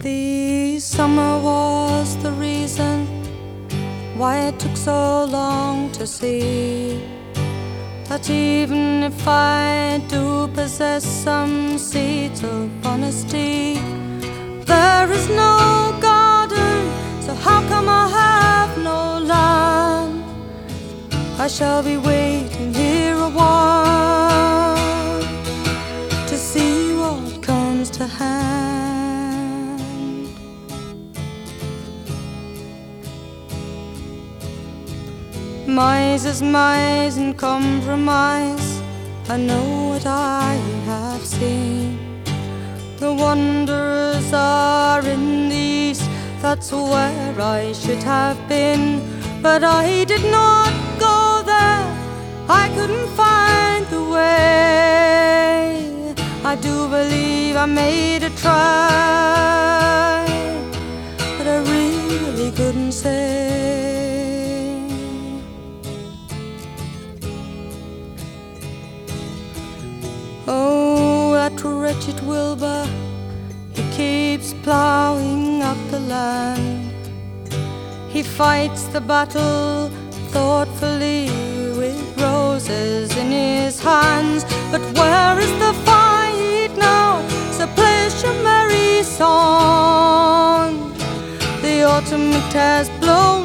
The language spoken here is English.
The summer was the reason why it took so long to see that even if I do possess some seeds of honesty, there is no garden, so how come I have no land? I shall be waiting here a while to see what comes to hand. Mise is mise and compromise, I know what I have seen. The wanderers are in the east, that's where I should have been. But I did not go there, I couldn't find the way. I do believe I made a try, but I really couldn't say. Oh, that wretched Wilbur, he keeps plowing up the land. He fights the battle thoughtfully with roses in his hands. But where is the fight now? So play your merry song. The autumn it has blown